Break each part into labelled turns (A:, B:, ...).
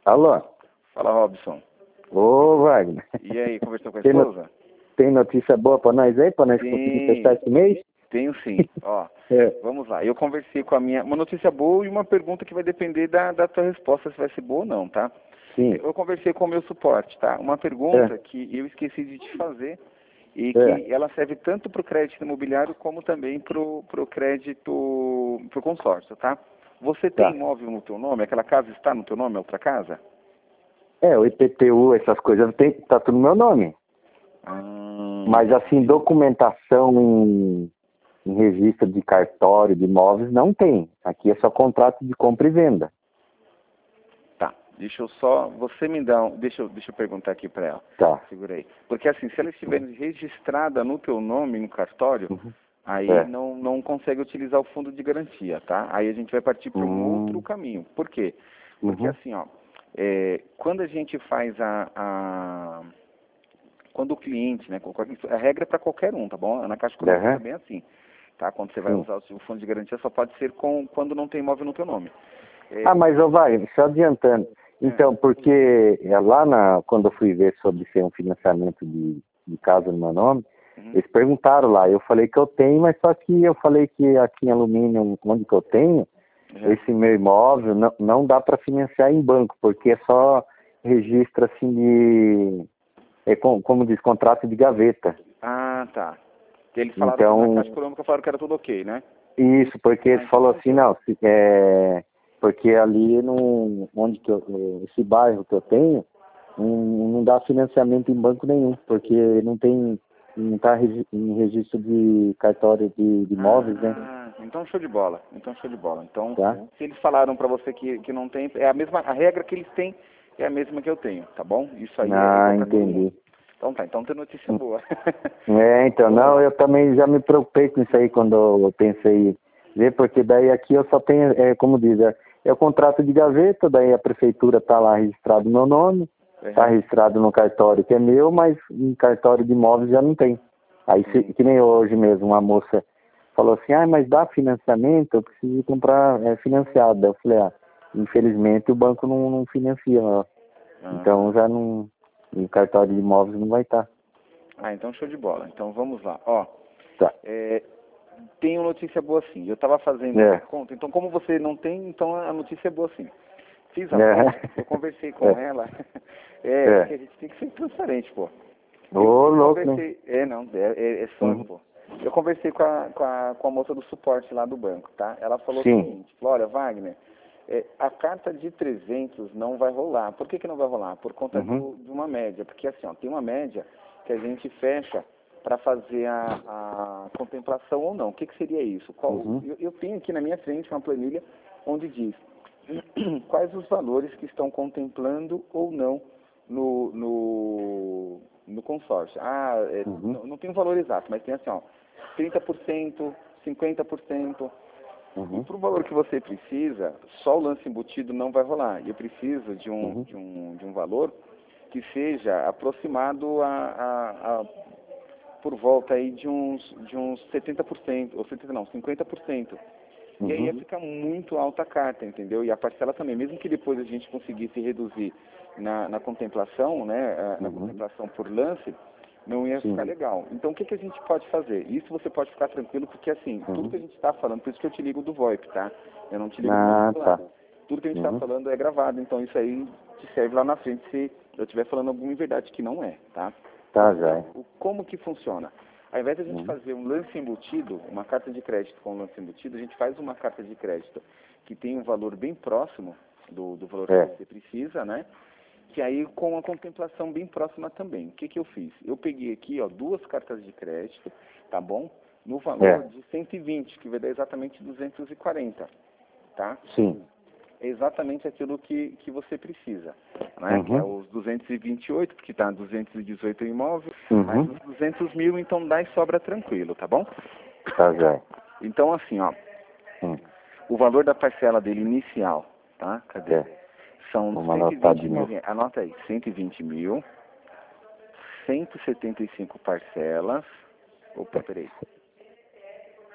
A: Alô?
B: Fala, Robson.
A: Ô, Wagner.
B: E aí, conversou com a
A: Tem
B: esposa?
A: Tem notícia boa pra nós aí? Pra nós conseguir fechar esse mês?
B: Tenho sim. Ó,
A: É.
B: vamos lá. Eu conversei com a minha... Uma notícia boa e uma pergunta que vai depender da tua resposta, se vai ser boa ou não, tá?
A: Sim.
B: Eu conversei com o meu suporte, tá? Uma pergunta que eu esqueci de te fazer e que ela serve tanto para o crédito imobiliário como também para o crédito, para o consórcio, tá? Você tem imóvel no teu nome? Aquela casa está no teu nome, a outra casa?
A: O IPTU, essas coisas, tá tudo no meu nome. Mas assim, documentação em registro de cartório de imóveis não tem. Aqui é só contrato de compra e venda.
B: Tá, deixa eu só... Você me dá um... Deixa eu perguntar aqui para ela.
A: Tá.
B: Segura aí. Porque assim, se ela estiver registrada no teu nome, no cartório, aí não consegue utilizar o fundo de garantia, tá? Aí a gente vai partir para um outro caminho. Por quê? Porque assim, ó, quando a gente faz quando o cliente, né, a regra é para qualquer um, tá bom? Na Caixa Econômica também é assim, tá? Quando você vai usar o fundo de garantia, só pode ser quando não tem imóvel no teu nome.
A: Mas, Wagner, só adiantando. Então, porque quando eu fui ver sobre ser um financiamento de casa no meu nome, eles perguntaram lá, eu falei que eu tenho, mas só que eu falei que aqui em Alumínio, onde que eu tenho, esse meu imóvel não dá para financiar em banco, porque é só registro assim de, como diz, contrato de gaveta.
B: Ah, tá. Que eles falaram que na Caixa Econômica falaram que era tudo ok, né?
A: Isso, porque eles falaram assim, não, porque ali esse bairro que eu tenho, não dá financiamento em banco nenhum, porque não está em registro de cartório de imóveis, né?
B: Então show de bola. Então, se eles falaram para você que não tem, a regra que eles têm é a mesma que eu tenho, tá bom? Isso aí é igual pra todo mundo. Então tá, então tem notícia boa.
A: Não, eu também já me preocupei com isso aí quando eu pensei em ver, porque daí aqui eu só tenho, como diz, é o contrato de gaveta, daí a prefeitura tá lá registrado meu nome, tá registrado no cartório que é meu, mas em cartório de imóveis já não tem. Aí, que nem hoje mesmo, uma moça falou assim, mas dá financiamento, eu preciso comprar financiado. Eu falei, infelizmente o banco não financia, então já não... em cartório de imóveis não vai estar.
B: Então show de bola. Então vamos lá. Ó,
A: tá.
B: Tem uma notícia boa sim. Eu estava fazendo a conta, então como você não tem, então a notícia é boa sim. Fiz a conta, eu conversei com ela. Porque a gente tem que ser transparente, pô.
A: Louco,
B: conversei, é sonho, pô. Eu conversei com a moça do suporte lá do banco, tá? Ela falou o seguinte, olha, Wagner, a carta de 300 não vai rolar. Por que não vai rolar? Por conta de uma média. Porque assim, ó, tem uma média que a gente fecha para fazer a contemplação ou não. O que seria isso? Eu tenho aqui na minha frente uma planilha onde diz quais os valores que estão contemplando ou não no consórcio. Não tem um valor exato, mas tem assim, ó, 30%, 50%. E para o valor que você precisa, só o lance embutido não vai rolar. Eu preciso de um valor que seja aproximado por volta aí de uns 70%, ou 70 não, 50%. E aí ia ficar muito alta a carta, entendeu? E a parcela também, mesmo que depois a gente conseguisse reduzir na contemplação, né, na contemplação por lance, não ia ficar legal. Então o que a gente pode fazer? Isso você pode ficar tranquilo, porque assim, tudo que a gente está falando, por isso que eu te ligo do VoIP, tá? Eu não te ligo do celular. Tudo que a gente está falando é gravado, então isso aí te serve lá na frente se eu estiver falando alguma inverdade que não é, tá?
A: Já.
B: Como que funciona? Ao invés de a gente fazer um lance embutido, uma carta de crédito com um lance embutido, a gente faz uma carta de crédito que tem um valor bem próximo do valor que você precisa, né? Que aí com a contemplação bem próxima também. O que eu fiz? Eu peguei aqui, ó, 2 cartas de crédito, tá bom? No valor de 120, que vai dar exatamente 240, tá?
A: Sim.
B: É exatamente aquilo que você precisa, né? Que é os 228, porque está 218 imóvel, mais os 200 mil, então dá e sobra tranquilo, tá bom?
A: Tá, já.
B: Então, assim, ó, o valor da parcela dele inicial, tá? Cadê? São 120 mil, anota aí, 120 mil, 175 parcelas, opa, peraí,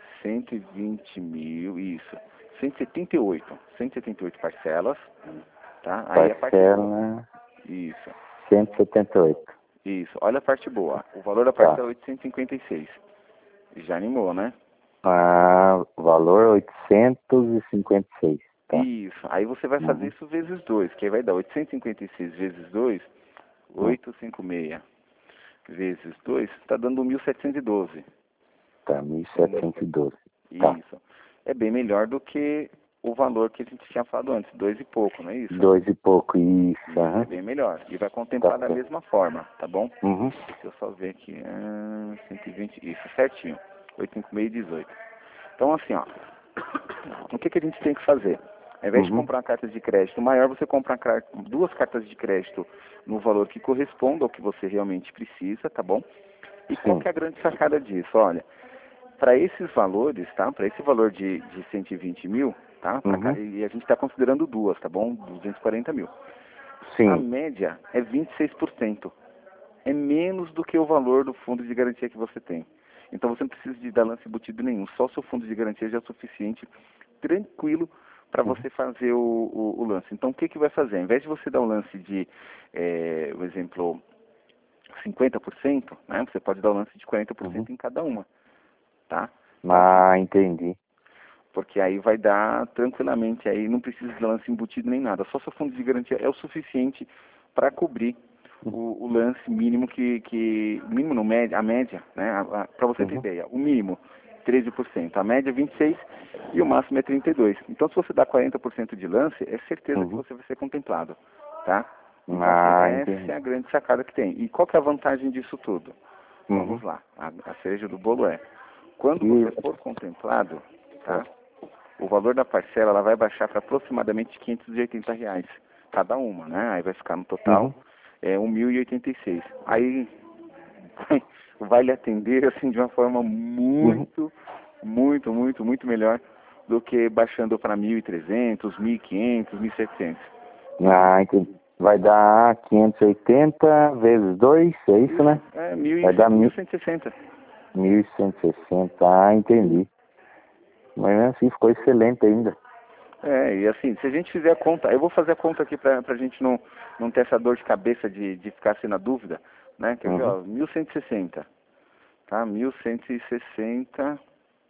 B: 120 mil, isso, 178 parcelas, tá? Aí a parte boa. Isso.
A: 178.
B: Isso. Olha a parte boa. O valor da parcela é 856. Já animou, né?
A: Ah, valor 856. Tá.
B: Isso. Aí você vai fazer isso vezes 2, que aí vai dar 856 vezes 2, 856 vezes 2, está dando 1.712.
A: Tá, 1.712.
B: Isso. É bem melhor do que o valor que a gente tinha falado antes, 2 e pouco, não é isso?
A: 2 e pouco, isso.
B: É bem melhor. E vai contemplar da mesma forma, tá bom?
A: Uhum.
B: Deixa eu só ver aqui. 120, isso, certinho. 856 e 18. Então, assim, ó. O que a gente tem que fazer? Ao invés de comprar uma carta de crédito maior, você compra duas cartas de crédito no valor que corresponda ao que você realmente precisa, tá bom? E qual que é a grande sacada disso? Olha, para esses valores, tá? Para esse valor de 120 mil, tá? E a gente está considerando duas, tá bom? 240 mil.
A: Sim.
B: A média é 26%. É menos do que o valor do fundo de garantia que você tem. Então você não precisa de dar lance embutido nenhum. Só o seu fundo de garantia já é suficiente, tranquilo, para você fazer o lance. Então o que vai fazer? Ao invés de você dar um lance de, por exemplo, 50%, né? Você pode dar um lance de 40% em cada uma. Tá?
A: Ah, entendi.
B: Porque aí vai dar tranquilamente, aí não precisa de lance embutido nem nada. Só seu fundo de garantia é o suficiente para cobrir o lance mínimo mínimo não, a média, né? Para você ter ideia, o mínimo 13%, a média 26% e o máximo é 32%. Então se você dá 40% de lance, é certeza que você vai ser contemplado, tá? Então essa é a grande sacada que tem. E qual que é a vantagem disso tudo? Vamos lá, a cereja do bolo é, quando você for contemplado, tá? O valor da parcela ela vai baixar para aproximadamente R$580 cada uma, né? Aí vai ficar no total 1.086. Aí vai lhe atender assim de uma forma muito melhor do que baixando para 1.300, 1.500, 1.700.
A: Ah, entendi. Vai dar 580 vezes 2, é isso, né?
B: Vai dar 1.160.
A: 1.160, ah, entendi. Mas assim ficou excelente ainda.
B: E assim, se a gente fizer a conta, eu vou fazer a conta aqui pra gente não ter essa dor de cabeça de ficar assim na dúvida, né? Quer ver, ó, 1.160, tá? 1.160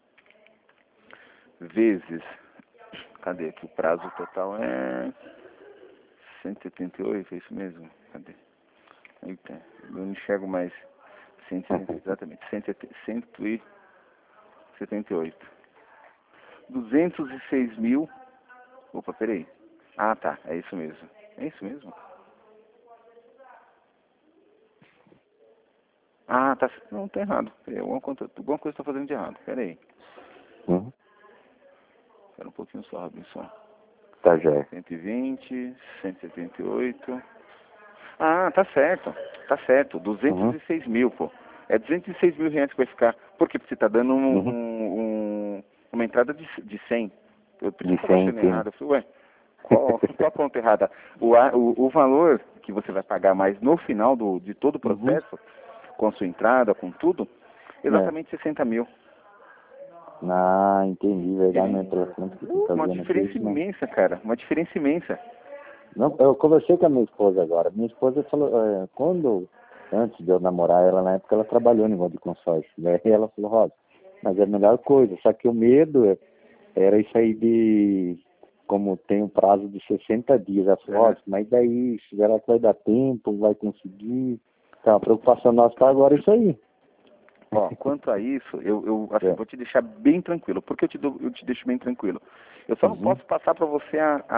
B: vezes, cadê aqui? O prazo total é 178, é isso mesmo? Cadê? Eita, eu não enxergo mais. 170, exatamente, 178. 206 mil. Opa, peraí. Ah, tá, é isso mesmo. É isso mesmo? Ah, tá. Não, tá errado. Peraí, alguma coisa eu tô fazendo de errado. Peraí. Espera um pouquinho só, Robinson.
A: Tá, já.
B: 120, 178. Ah, tá certo. Tá certo. 206 mil, pô. É 206 mil reais que vai ficar. Por quê? Porque você tá dando uma entrada de 100. Eu preciso estar achando errado. Eu falei, ué, qual a conta errada? O valor que você vai pagar mais no final de todo o processo, com a sua entrada, com tudo, exatamente 60 mil.
A: Ah, entendi, verdade, não entrou tanto que tá
B: Uma
A: vendo
B: diferença
A: aqui,
B: imensa, cara. Uma diferença imensa.
A: Não, eu conversei com a minha esposa agora. Minha esposa falou, antes de eu namorar ela, na época ela trabalhou em negócio de consórcio. Daí ela falou, Rosa, mas é a melhor coisa, só que o medo era isso aí como tem um prazo de 60 dias. Ela falou, Rosa, mas daí, será que vai dar tempo, vai conseguir? Então, a preocupação nossa tá agora isso aí.
B: Ó, quanto a isso, eu vou te deixar bem tranquilo. Por que eu te deixo bem tranquilo? Eu só não posso passar para você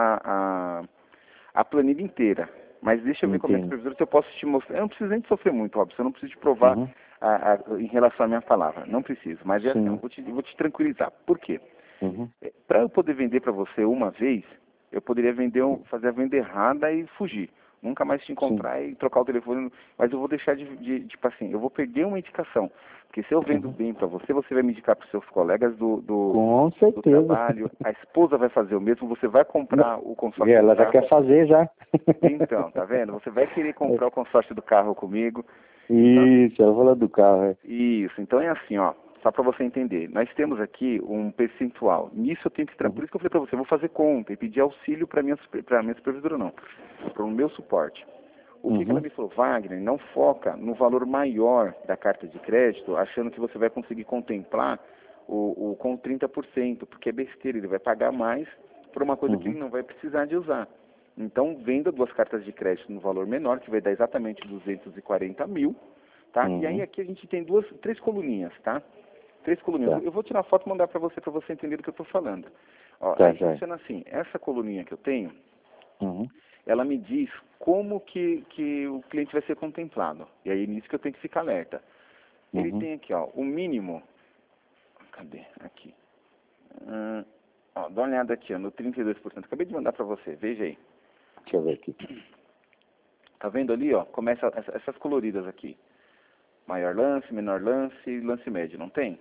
B: a planilha inteira. Mas deixa eu ver como é que se eu posso te mostrar. Eu não preciso nem te sofrer muito, óbvio. Eu não preciso te provar em relação à minha palavra. Não preciso. Mas assim, eu vou te tranquilizar. Por quê? Para eu poder vender para você uma vez, eu poderia fazer a venda errada e fugir. Nunca mais te encontrar e trocar o telefone. Mas eu vou deixar tipo assim, eu vou perder uma indicação. Porque se eu vendo bem para você, você vai me indicar para os seus colegas
A: Com certeza.
B: do trabalho. A esposa vai fazer o mesmo, você vai comprar o consórcio
A: ela
B: do carro.
A: já quer fazer já.
B: Então, tá vendo? Você vai querer comprar o consórcio do carro comigo.
A: Isso, ela falou do carro.
B: Isso, então é assim, ó. só para você entender, nós temos aqui um percentual. Nisso eu tenho que... Por isso que eu falei para você, eu vou fazer conta e pedir auxílio para minha supervisora, não. Para o meu suporte. O que ela me falou? Wagner, não foca no valor maior da carta de crédito, achando que você vai conseguir contemplar com 30%, porque é besteira, ele vai pagar mais por uma coisa que ele não vai precisar de usar. Então, venda 2 cartas de crédito no valor menor, que vai dar exatamente 240 mil, tá? E aí aqui a gente tem 3 coluninhas, tá? 3 coluninhas.
A: Tá.
B: Eu vou tirar foto e mandar para você entender do que eu estou falando. Ó,
A: Tá,
B: aí funciona assim, essa coluninha que eu tenho, ela me diz como que o cliente vai ser contemplado. E aí nisso que eu tenho que ficar alerta. Ele tem aqui, ó, o mínimo. Cadê? Aqui. Ó, dá uma olhada aqui, ó, no 32%. Acabei de mandar para você, veja aí.
A: Deixa eu ver aqui.
B: Tá vendo ali, ó? Começa essas coloridas aqui. Maior lance, menor lance e lance médio, não tem?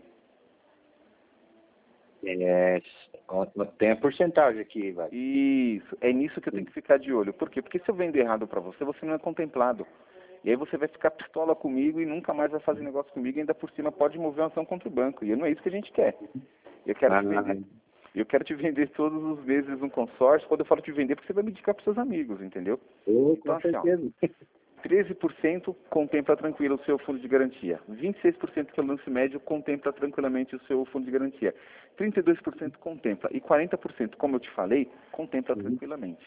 A: Tem a porcentagem aqui, vai.
B: Isso, é nisso que eu tenho que ficar de olho. Por quê? Porque se eu vender errado para você, você não é contemplado. E aí você vai ficar pistola comigo e nunca mais vai fazer negócio comigo e ainda por cima pode mover uma ação contra o banco. E não é isso que a gente quer. Eu quero te vender. Eu quero te vender todos os meses um consórcio. Quando eu falo te vender, porque você vai me indicar para seus amigos, entendeu? Então,
A: Com certeza.
B: Assim, ó, 13% contempla tranquilo o seu fundo de garantia. 26% que é o lance médio contempla tranquilamente o seu fundo de garantia. 32% contempla. E 40%, como eu te falei, contempla tranquilamente.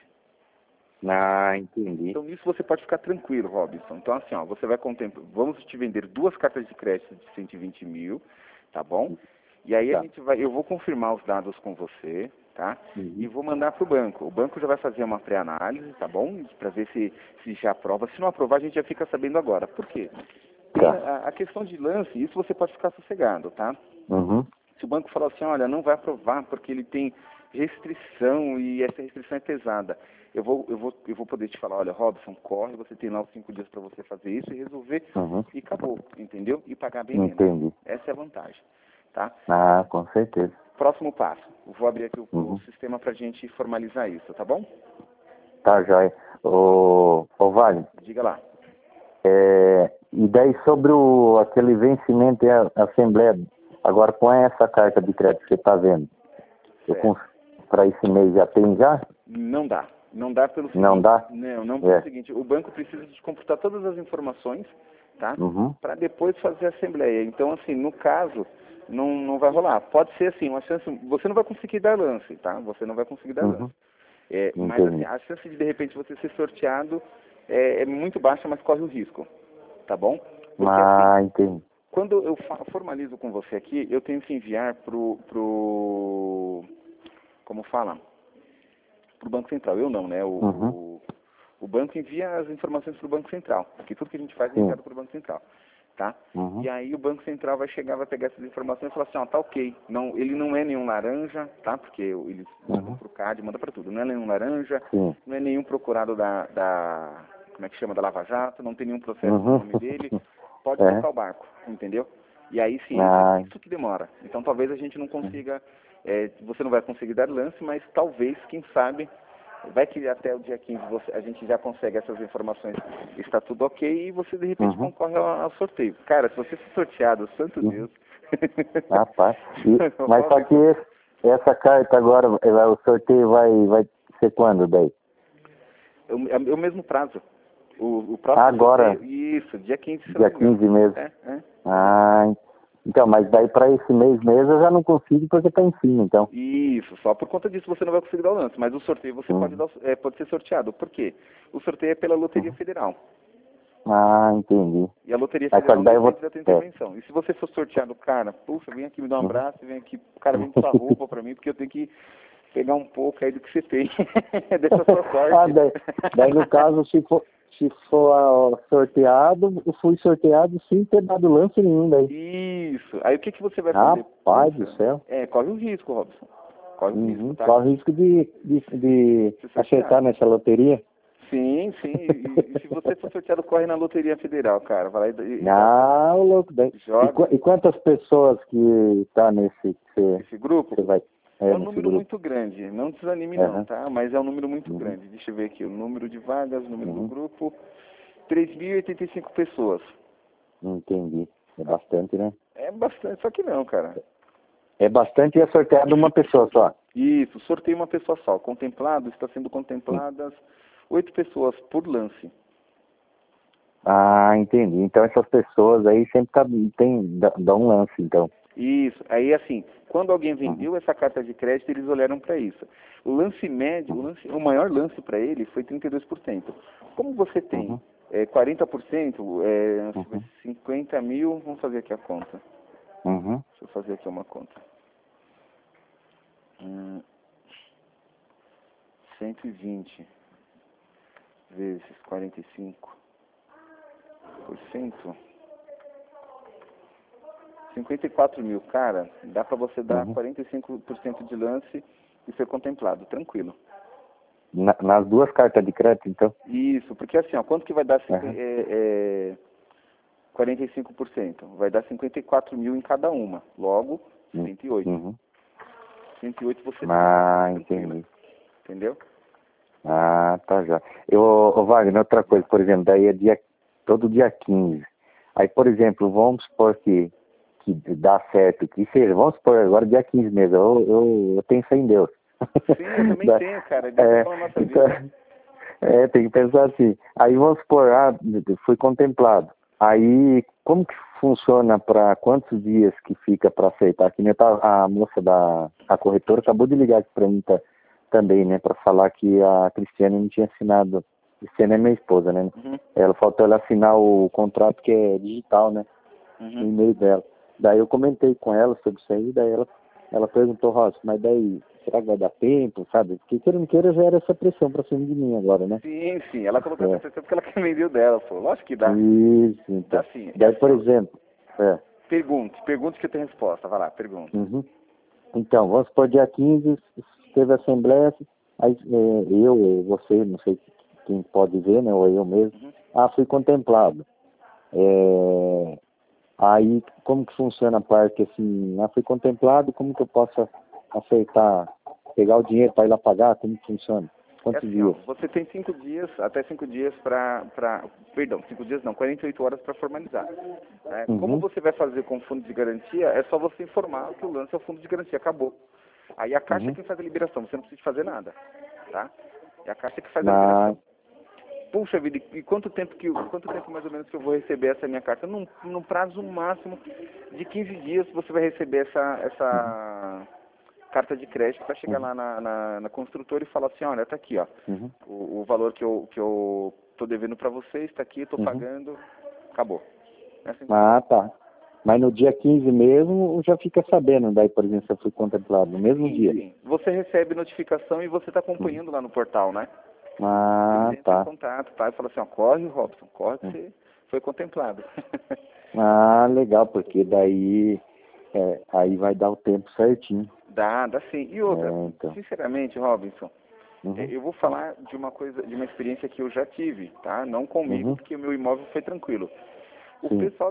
A: Entendi.
B: Então, nisso você pode ficar tranquilo, Robinson. Então, assim, ó, você vai contemplar... Vamos te vender 2 cartas de crédito de 120 mil, tá bom? E aí eu vou confirmar os dados com você, tá? E vou mandar para o banco. O banco já vai fazer uma pré-análise, tá bom? Para ver se já aprova. Se não aprovar, a gente já fica sabendo agora. Por quê? A questão de lance, isso você pode ficar sossegado, tá? Se o banco falar assim, olha, não vai aprovar porque ele tem restrição e essa restrição é pesada, eu vou poder te falar, olha, Robson, corre, você tem lá os 5 dias para você fazer isso e resolver e acabou, entendeu? E pagar bem menos. Essa é a vantagem, tá?
A: Com certeza.
B: Próximo passo, eu vou abrir aqui o sistema para a gente formalizar isso, tá bom?
A: Tá, joia. Ô, Wagner.
B: Diga lá.
A: E daí sobre aquele vencimento e a Assembleia, agora com essa carta de crédito que você está vendo, para esse mês já tem já?
B: Não dá. Não dá pelo seguinte.
A: Não dá?
B: Não pelo seguinte. O banco precisa de computar todas as informações, tá? Para depois fazer a Assembleia. Então, assim, no caso, não vai rolar. Pode ser assim, uma chance. Você não vai conseguir dar lance, tá? Você não vai conseguir dar lance. Mas assim, a chance de repente você ser sorteado é muito baixa, mas corre o risco. Tá bom? Porque, assim,
A: entendi.
B: quando eu formalizo com você aqui, eu tenho que enviar como fala? Pro Banco Central. Eu não, né? O banco envia as informações pro Banco Central. Porque tudo que a gente faz é enviado pro Banco Central. Tá? E aí o Banco Central vai chegar, vai pegar essas informações e falar assim, ó, tá ok. Não, ele não é nenhum laranja, tá? Porque eles mandam pro CAD, manda para tudo. Não é nenhum laranja, não é nenhum procurado como é que chama, da Lava Jato, não tem nenhum processo no nome dele, pode tocar o barco, entendeu? E aí sim, isso que demora. Então talvez a gente não consiga, você não vai conseguir dar lance, mas talvez, quem sabe, vai que até o dia 15 a gente já consegue essas informações, está tudo ok, e você de repente concorre ao sorteio. Cara, se você for sorteado, santo Deus.
A: Rapaz, mas só que essa carta agora, o sorteio vai ser quando daí?
B: É o mesmo prazo. O próximo
A: agora?
B: Sorteio, isso, dia 15.
A: Dia 15 mesmo. Então, mas daí para esse mês mesmo eu já não consigo porque está em cima, então.
B: Isso, só por conta disso você não vai conseguir dar o lance, mas o sorteio você pode ser sorteado. Por quê? O sorteio é pela Loteria Federal.
A: Entendi.
B: E a Loteria Federal não depende da tua intervenção. E se você for sorteado, cara, puxa, vem aqui me dar um abraço, vem aqui, cara, vem sua roupa para mim, porque eu tenho que pegar um pouco aí do que você tem. Deixa a sua sorte.
A: Daí no caso, se for sorteado, eu fui sorteado sem ter dado lance nenhum daí.
B: Isso. Aí o que você vai fazer?
A: Rapaz do céu.
B: Corre o risco, Robson. Corre o risco, tá?
A: Corre o risco de acertar nessa loteria.
B: Sim. E se você for sorteado, corre na Loteria Federal, cara. Vai lá
A: louco. E quantas pessoas que tá nesse
B: grupo?
A: Você vai...
B: É um número muito grande, não desanime não, tá? Mas é um número muito grande. Deixa eu ver aqui, o número de vagas, o número do grupo, 3.085 pessoas.
A: Entendi, é bastante, né?
B: É bastante, só que não, cara.
A: É bastante e é sorteado uma pessoa só.
B: Isso, sorteio uma pessoa só. Contemplado, está sendo contempladas 8 pessoas por lance.
A: Ah, entendi. Então essas pessoas aí sempre dá um lance, então.
B: Isso. Aí, assim, quando alguém vendeu essa carta de crédito, eles olharam para isso. O lance médio, o maior lance para ele foi 32%. Como você tem 40%, 50 mil, vamos fazer aqui a conta.
A: Uhum.
B: Deixa eu fazer aqui uma conta. 120 vezes 45%. 54 mil, cara, dá para você dar 45% de lance e ser contemplado, tranquilo.
A: Nas duas cartas de crédito, então?
B: Isso, porque assim, ó, quanto que vai dar 45%? Vai dar 54 mil em cada uma, logo 108. 108 você tem,
A: entendi.
B: Entendeu?
A: Ah, tá já. Ô Wagner, outra coisa, por exemplo, daí é todo dia 15. Aí, por exemplo, vamos supor que dá certo, que seja, vamos supor, agora dia 15 mesmo, eu tenho fé em Deus.
B: Sim, eu também tenho, cara, Deus na nossa vida.
A: Tem que pensar assim. Aí vamos supor, fui contemplado. Aí, como que funciona para quantos dias que fica para aceitar? Que nem a moça a corretora acabou de ligar aqui para mim também, né, para falar que a Cristiane não tinha assinado. Cristiane é minha esposa, né? Ela faltou ela assinar o contrato que é digital, né? No e-mail dela. Daí eu comentei com ela sobre isso aí, daí ela perguntou, Ross, mas daí, será que vai dar tempo, sabe? Porque queira ou não queira, já era essa pressão pra cima de mim agora, né?
B: Sim, ela colocou essa pressão porque ela quer vender o dela, pô. Lógico que dá.
A: Isso, então.
B: Dá sim.
A: Daí, por exemplo,
B: Pergunte que eu tenho resposta, vai lá, pergunta.
A: Então, vamos supor, dia 15, teve a assembleia, aí eu, você, não sei quem pode ver, né, ou eu mesmo, fui contemplado. Aí, como que funciona a parte assim, fui contemplado, como que eu posso aceitar, pegar o dinheiro para ir lá pagar, como que funciona? Quantos
B: assim,
A: dias?
B: Você tem 5 dias, até 5 dias perdão, 5 dias não, 48 horas para formalizar. Né? Como você vai fazer com fundo de garantia, é só você informar que o lance é o fundo de garantia, acabou. Aí a Caixa é quem faz a liberação, você não precisa fazer nada, tá? É a Caixa que faz a liberação. Puxa vida, e quanto tempo mais ou menos que eu vou receber essa minha carta? Num prazo máximo de 15 dias você vai receber essa carta de crédito para chegar lá na construtora e falar assim, olha, tá aqui, ó, o valor que eu tô devendo para você está aqui, tô pagando, acabou. Assim,
A: tá. Mas no dia 15 mesmo, já fica sabendo, daí, por exemplo, se eu fui contemplado, no mesmo dia.
B: Sim. Você recebe notificação e você está acompanhando lá no portal, né?
A: Tá.
B: Em contato, tá? E fala assim, ó, corre, Robson, corre que você foi contemplado.
A: Legal, porque daí aí vai dar o tempo certinho.
B: Dá sim. E outra,
A: então.
B: sinceramente, Robinson, eu vou falar de uma experiência que eu já tive, tá? Não comigo, porque o meu imóvel foi tranquilo. O pessoal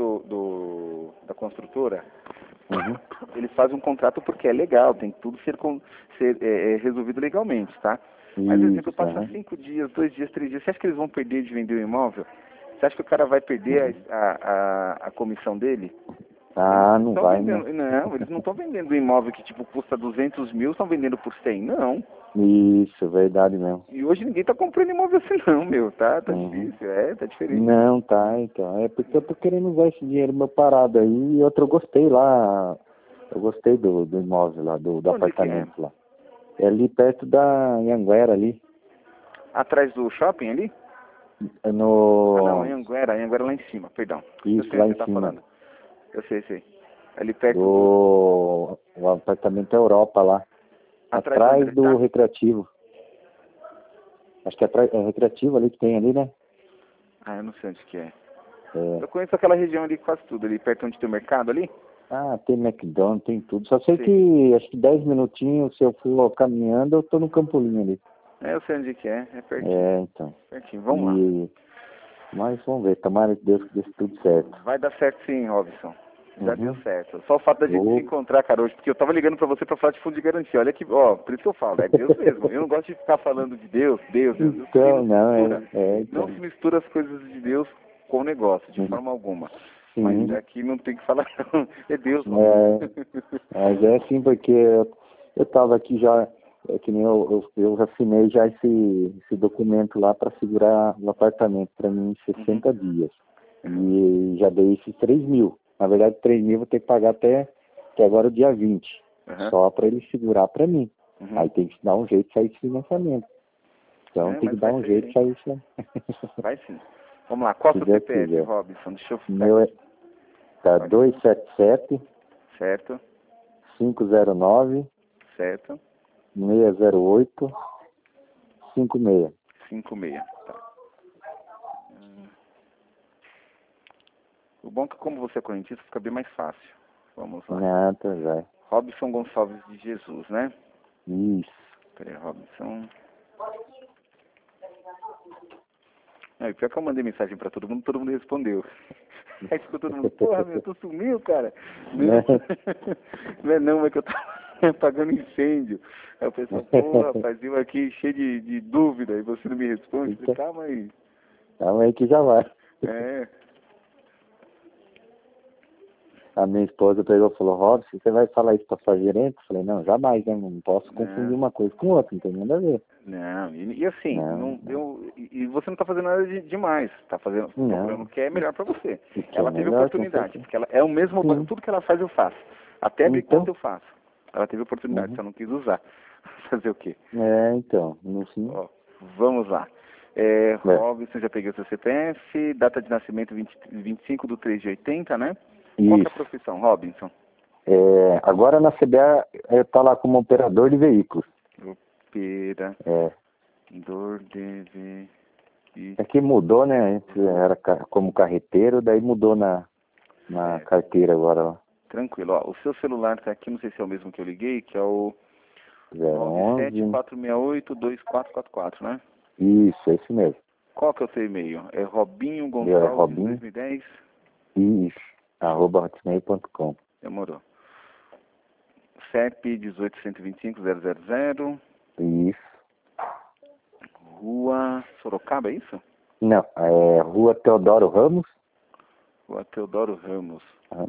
B: da construtora, eles fazem um contrato porque é legal, tem que tudo ser resolvido legalmente, tá? Mas, por exemplo, passar 5 dias, 2 dias, 3 dias, você acha que eles vão perder de vender o imóvel? Você acha que o cara vai perder a comissão dele?
A: Não vai, né?
B: Não, eles não estão vendendo um imóvel que, tipo, custa 200 mil, estão vendendo por 100, não.
A: Isso, verdade mesmo.
B: E hoje ninguém tá comprando imóvel assim não, meu, tá difícil, tá diferente.
A: Não, tá, então, é porque eu tô querendo usar esse dinheiro meu parado aí, e outro eu gostei lá, eu gostei do imóvel lá, do apartamento lá. É ali perto da Anhanguera ali.
B: Atrás do shopping ali? Não, Anhanguera lá em cima, perdão.
A: Isso, lá em cima.
B: Falando. Eu sei. Ali perto
A: o apartamento Europa lá. Atrás do recreativo. Acho que é recreativo ali que tem ali, né?
B: Eu não sei onde que é. Eu conheço aquela região ali quase tudo, ali perto onde tem o mercado ali.
A: Tem McDonald's, tem tudo. Só sei que acho que 10 minutinhos, se eu for caminhando, eu tô no Campolim ali.
B: Eu sei onde que é pertinho.
A: Então.
B: Pertinho, vamos lá.
A: Mas vamos ver, tomara que Deus dê tudo certo.
B: Vai dar certo sim, Robson. Já deu certo. Só o fato da gente se encontrar, cara, hoje, porque eu tava ligando pra você pra falar de fundo de garantia. Olha que, por isso que eu falo, é Deus mesmo. Eu não gosto de ficar falando de Deus.
A: Então,
B: não se mistura as coisas de Deus com o negócio, de forma alguma. Mas aqui não tem que falar, não. É Deus, mano.
A: Mas é assim, porque eu tava aqui já, que nem eu assinei já esse documento lá para segurar o apartamento para mim em 60 dias. E já dei esses 3 mil. Na verdade, 3 mil eu vou ter que pagar até agora o dia 20. Só para ele segurar para mim. Aí tem que dar um jeito de sair esse financiamento. Então tem que dar um jeito de sair isso.
B: Vai sim. Vamos lá, qual é o seu CPF, Robinson? Deixa eu ficar.
A: Meu tá 277
B: certo,
A: 509
B: certo,
A: 608 56.
B: 56, tá. O bom é que como você é correntista fica bem mais fácil. Vamos lá.
A: Nada, já.
B: Robson Gonçalves de Jesus, né?
A: Isso.
B: Peraí, Robson. Não, e pior que eu mandei mensagem pra todo mundo respondeu. Aí ficou todo mundo, porra, meu, tu sumiu, cara. Não, não é não, é que eu tava apagando incêndio. Aí o pessoal, porra, rapaz, eu aqui cheio de dúvida, e você não me responde. Eu falei, calma aí.
A: Calma aí que já vai.
B: É.
A: A minha esposa pegou e falou, Robson, você vai falar isso pra sua gerente? Eu falei, não, jamais, né? Não posso confundir uma coisa com outra, não tem nada a ver.
B: Não, e assim, e você não tá fazendo nada demais, tá fazendo, procurando o que é melhor pra você. Ela teve oportunidade, porque ela é o mesmo, tudo que ela faz eu faço. Até abrir conta eu faço. Ela teve oportunidade, só não quis usar. Fazer o quê?
A: Então, no fim.
B: Ó, vamos lá. Robson, já peguei o seu CPF, data de nascimento 25/3/80, né?
A: Isso.
B: Qual que é a profissão, Robinson?
A: Agora na CBA tá lá como operador de veículos.
B: Operador de veículos.
A: É que mudou, né? Antes era como carreteiro, daí mudou na carteira agora. Ó.
B: Tranquilo, ó. O seu celular tá aqui, não sei se é o mesmo que eu liguei, que é o 974682444, né?
A: Isso, esse mesmo.
B: Qual que é o seu e-mail? É Robinho Gonçalves 2010?
A: Isso, @hotmail.com.
B: Demorou. CEP 18.125.000.
A: Isso.
B: Rua Sorocaba, é isso?
A: Não, é Rua Teodoro Ramos.
B: Rua Teodoro Ramos.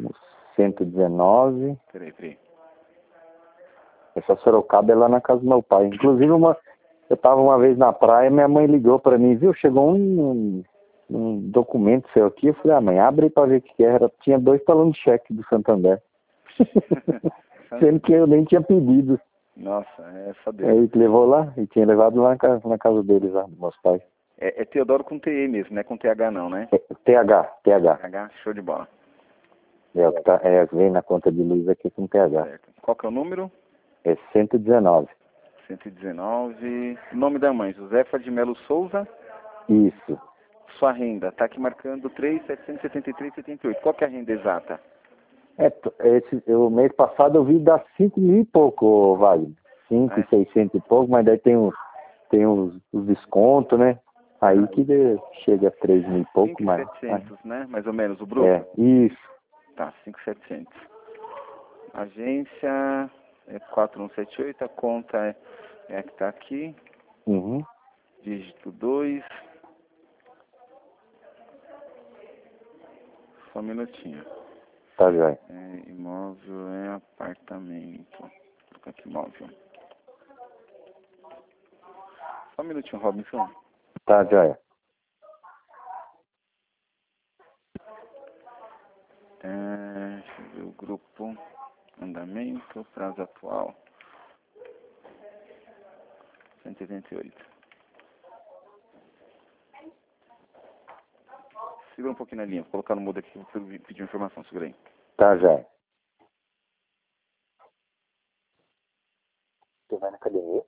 A: 119.
B: Peraí.
A: Essa Sorocaba é lá na casa do meu pai. Inclusive, eu estava uma vez na praia, minha mãe ligou para mim, viu? Chegou um documento seu aqui. Eu falei, mãe, abre aí para ver o que era. Tinha 2 talões de cheque do Santander. Sendo que eu nem tinha pedido.
B: Nossa, essa dele.
A: Aí ele levou lá, e tinha levado lá na casa deles, lá, dos meus pais.
B: É Teodoro com TE mesmo, não é com TH não, né?
A: TH.
B: TH, show de bola.
A: Vem na conta de luz aqui com TH.
B: Certo. Qual que é o número?
A: É 119.
B: 119. Nome da mãe, Josefa de Melo Souza.
A: Isso.
B: Sua renda, tá aqui marcando 3.773,78. Qual que é a renda exata?
A: O mês passado eu vi dar 5 mil e pouco, Wagner. 5.600 e pouco, mas daí tem os descontos, né? Aí que chega a 3 mil e pouco, mais.
B: 5.700, né? Mais ou menos, o bruto?
A: Isso.
B: Tá, 5.700. Agência 4178, a conta é a que tá aqui. Dígito 2. Só um minutinho.
A: Tá, joia.
B: Imóvel é apartamento. Vou colocar aqui imóvel. Só um minutinho, Robinson.
A: Tá, joia.
B: Deixa eu ver o grupo. Andamento, prazo atual. 188. Segura um pouquinho na linha, vou colocar no mudo aqui para pedir informação, segura aí.
A: Tá, joia. Você vai na academia?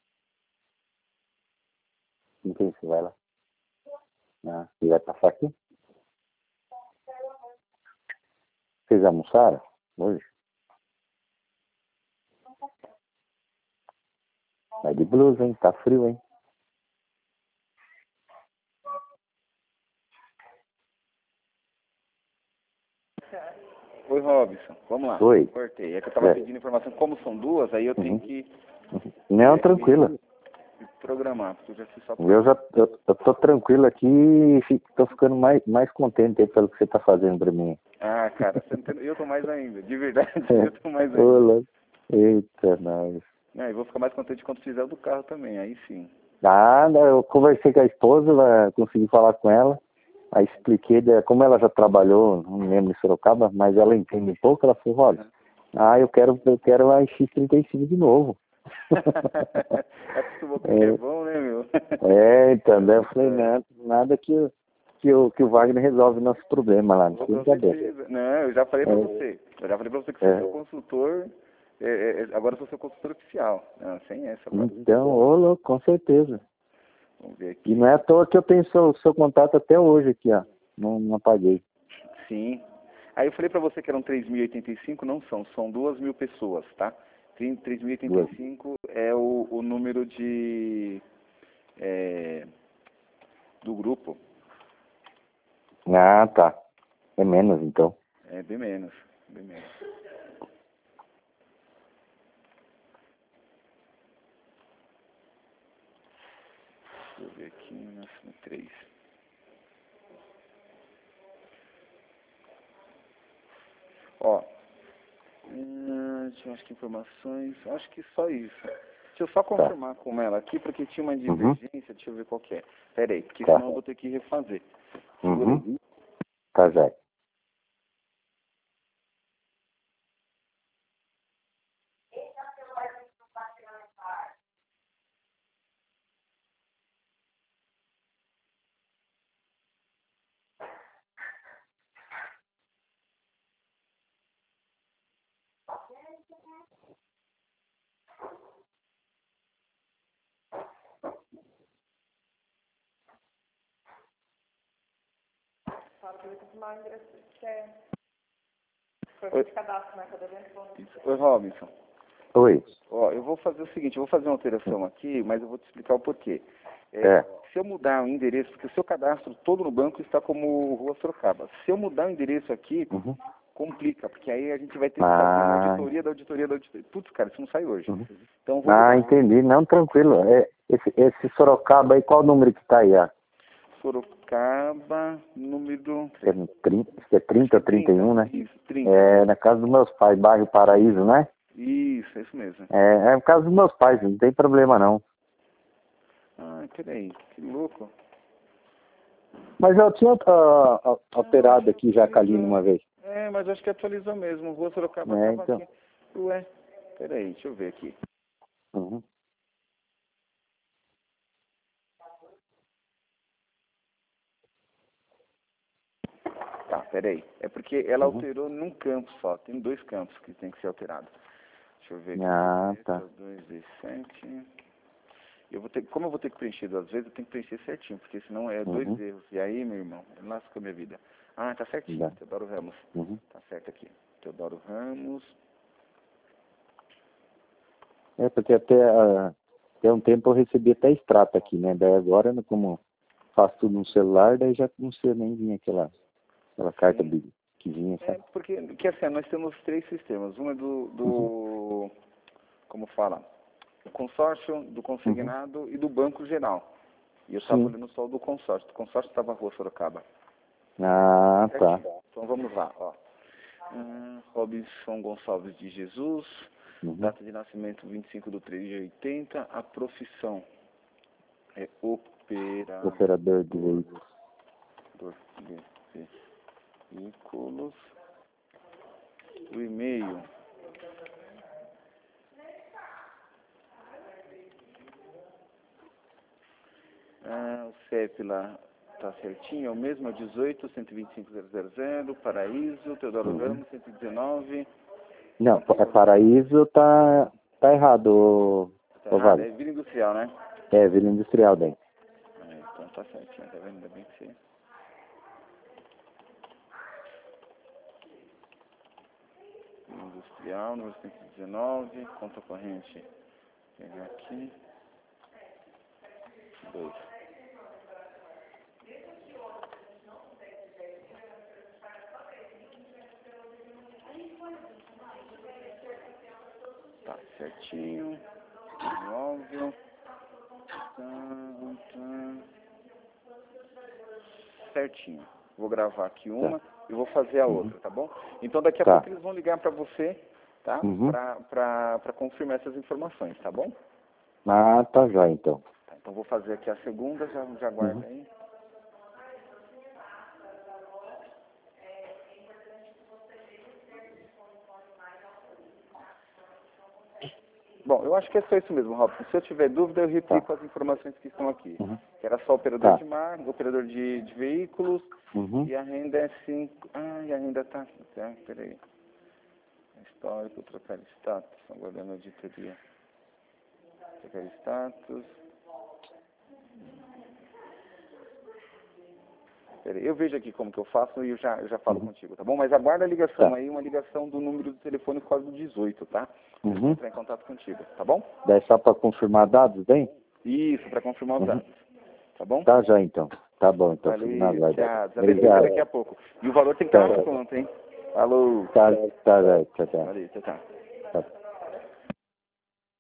A: Não tem, você vai lá. Você vai passar aqui? Vocês almoçaram hoje? Vai de blusa, hein? Tá frio, hein?
B: Oi, Robson. Vamos lá.
A: Oi.
B: Cortei. É que eu tava pedindo informação. Como são duas, aí eu tenho que...
A: Não, tranquilo.
B: programar, porque eu já fiz só
A: Eu tô tranquilo aqui e tô ficando mais contente aí pelo que você tá fazendo pra mim.
B: Ah, cara, você não tem... eu tô mais ainda, de verdade, eu tô mais
A: Ô,
B: ainda.
A: louco. Eita, nós.
B: Ah, e vou ficar mais contente quando fizer o do carro também, aí sim.
A: Ah, eu conversei com a esposa, consegui falar com ela. Aí expliquei, como ela já trabalhou, não me lembro em Sorocaba, mas ela entende um pouco, ela falou, olha, eu quero a X35 de novo.
B: Acostumou com o que é bom, né, meu?
A: Então, daí eu falei, nada que o Wagner resolve nosso problema lá, não
B: Com
A: precisa saber.
B: certeza. Não, eu já falei pra você. Eu já falei pra você que sou seu consultor, agora eu sou seu consultor oficial. Não, sem essa agora.
A: Então, ô louco, com certeza.
B: Vamos ver aqui.
A: E não é à toa que eu tenho seu contato até hoje aqui, ó. Não apaguei.
B: Sim. Aí eu falei pra você que eram 3.085, não são 2.000 pessoas, tá? 3.085 é o número do grupo.
A: Ah, tá. É menos, então.
B: É bem menos, bem menos. Deixa eu ver aqui, máximo 3. Ó, deixa eu acho que informações, acho que só isso. Deixa eu só confirmar com ela aqui, porque tinha uma divergência, deixa eu ver qual que é. Pera aí, porque senão eu vou ter que refazer. Segura aí.
A: Tá, Zé.
B: Oi, Robinson.
A: Oi.
B: Ó, eu vou fazer o seguinte, eu vou fazer uma alteração aqui, mas eu vou te explicar o porquê. Se eu mudar o endereço, porque o seu cadastro todo no banco está como Rua Sorocaba. Se eu mudar o endereço aqui, complica, porque aí a gente vai ter que fazer uma auditoria da auditoria da auditoria. Putz, cara, isso não sai hoje. Então, eu vou
A: Entendi. Não, tranquilo. Esse Sorocaba aí, qual o número que tá aí, ó?
B: Sorocaba, número...
A: Acho que é 30 ou 31, né?
B: Isso, 30.
A: É na casa dos meus pais, bairro Paraíso, né?
B: Isso, é isso mesmo.
A: É na casa dos meus pais, não tem problema não.
B: Ah, peraí, que louco.
A: Mas eu tinha alterado aqui já com a Aline uma vez.
B: Mas acho que atualizou mesmo. Rua Sorocaba estava
A: Então.
B: aqui. Ué, peraí, deixa eu ver aqui. Tá, peraí. É porque ela alterou num campo só. Tem 2 campos que tem que ser alterado. Deixa eu ver aqui.
A: Tá.
B: 2D7. Como eu vou ter que preencher 2 vezes, eu tenho que preencher certinho, porque senão é 2 erros. E aí, meu irmão, lasca a minha vida. Ah, tá certinho. Teodoro Ramos. Tá certo aqui. Teodoro Ramos.
A: Porque até um tempo eu recebi até extrato aqui, né? Daí agora, como faço tudo no celular, daí já não sei nem vir aquela carta que vinha, sabe?
B: Porque assim, nós temos 3 sistemas. Um é do como fala? Do consórcio, do consignado e do banco geral. E eu estava olhando só o do consórcio. O consórcio estava na Rua Sorocaba.
A: Tá.
B: Então vamos lá, ó. Robinson Gonçalves de Jesus. Data de nascimento 25/3/80. A profissão é
A: Operador de
B: veículos. O e-mail o CEP lá tá certinho, é o mesmo, é 18.125.000, Paraíso, Teodoro Ramos, 119.
A: Não, Paraíso tá errado,
B: Errado, é Vila Industrial, né?
A: É, Vila Industrial daí.
B: Então tá certinho, tá vendo? Ainda bem que você... Vila Industrial, número 119, conta corrente. Pegar aqui. 2. Tá certinho. Imóvel. certinho. Vou gravar aqui uma e vou fazer a outra, tá bom? Então daqui a
A: Tá.
B: pouco eles vão ligar para você, tá? Para confirmar essas informações, tá bom?
A: Ah, tá já então.
B: Tá, então vou fazer aqui a segunda, já guarda aí. Bom, eu acho que é só isso mesmo, Robson. Se eu tiver dúvida, eu replico as informações que estão aqui. Que era só operador de mar, operador de veículos, e a renda é 5... Ah, e a renda tá... Peraí. Histórico, trocar status, aguardando a auditoria. Trocar status. Peraí, eu vejo aqui como que eu faço e eu já falo contigo, tá bom? Mas aguarda a ligação aí, uma ligação do número do telefone código 18, tá? Eu vou entrar em contato contigo, tá bom?
A: Daí só para confirmar dados, bem?
B: Isso, para confirmar os dados, tá bom?
A: Tá já então. Tá bom, então.
B: Valeu, tchau.
A: Obrigado.
B: Daqui a pouco. E o valor tem que estar na conta, hein? Falou.
A: Tá, tchau, tchau.
B: Valeu, tchau.
A: Tá.